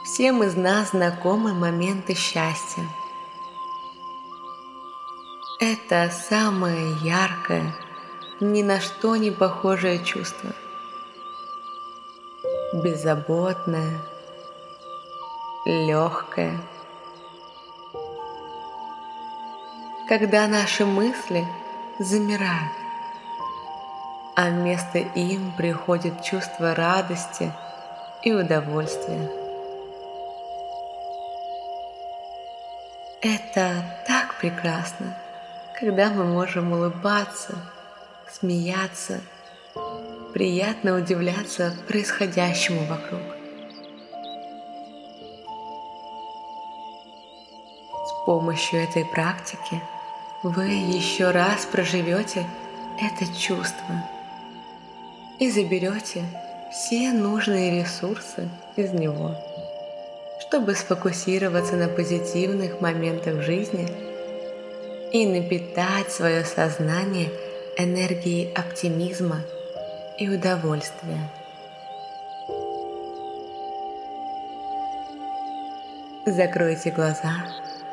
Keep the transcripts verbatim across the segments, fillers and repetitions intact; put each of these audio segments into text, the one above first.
Всем из нас знакомы моменты счастья. Это самое яркое, ни на что не похожее чувство. Беззаботное, легкое. Когда наши мысли замирают, а вместо им приходит чувство радости и удовольствия. Это так прекрасно, когда мы можем улыбаться, смеяться, приятно удивляться происходящему вокруг. С помощью этой практики вы еще раз проживете это чувство и заберете все нужные ресурсы из него, чтобы сфокусироваться на позитивных моментах жизни и напитать свое сознание энергией оптимизма и удовольствия. Закройте глаза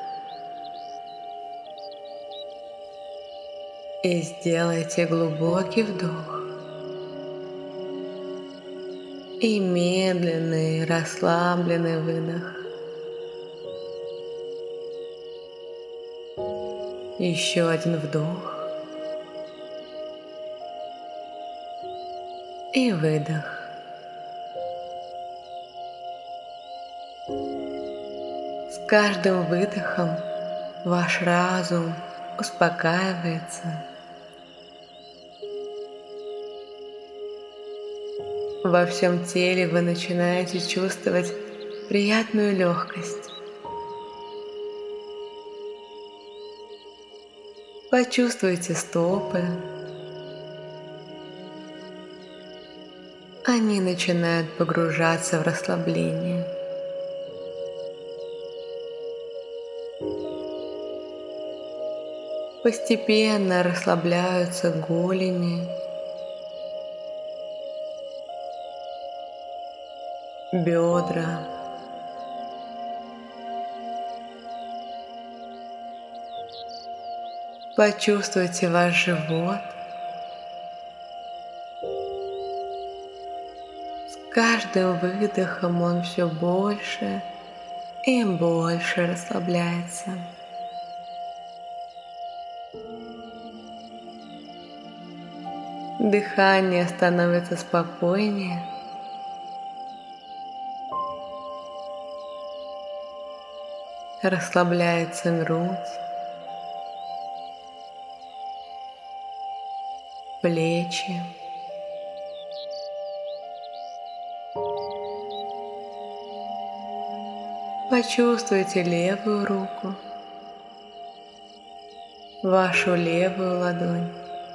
и сделайте глубокий вдох и медленный расслабленный выдох. Еще один вдох и выдох. С каждым выдохом ваш разум успокаивается. Во всем теле вы начинаете чувствовать приятную легкость. Почувствуйте стопы. Они начинают погружаться в расслабление. Постепенно расслабляются голени, бедра, почувствуйте ваш живот. С каждым выдохом он все больше и больше расслабляется. Дыхание становится спокойнее. Расслабляется грудь, плечи, почувствуйте левую руку, вашу левую ладонь.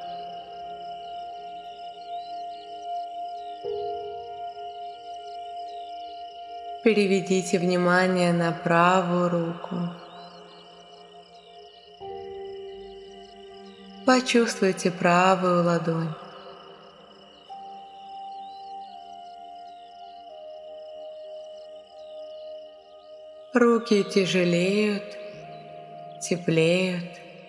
Переведите внимание на правую руку. Почувствуйте правую ладонь. Руки тяжелеют, теплеют.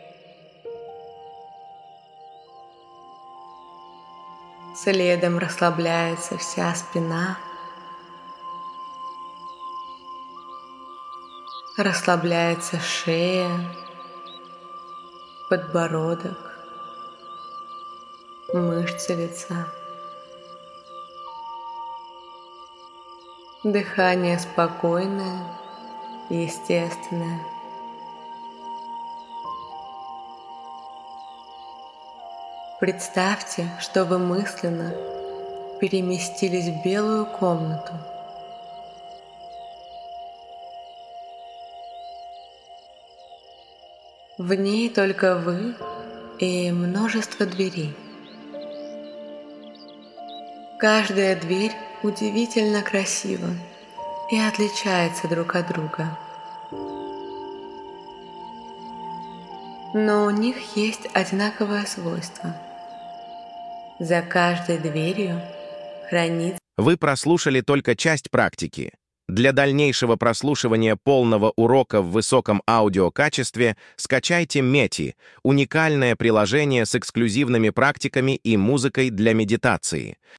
Следом расслабляется вся спина. Расслабляется шея, подбородок, мышцы лица. Дыхание спокойное, естественное. Представьте, что вы мысленно переместились в белую комнату. В ней только вы и множество дверей. Каждая дверь удивительно красива и отличается друг от друга. Но у них есть одинаковое свойство. За каждой дверью хранится... Вы прослушали только часть практики. Для дальнейшего прослушивания полного урока в высоком аудиокачестве скачайте Мети — уникальное приложение с эксклюзивными практиками и музыкой для медитации.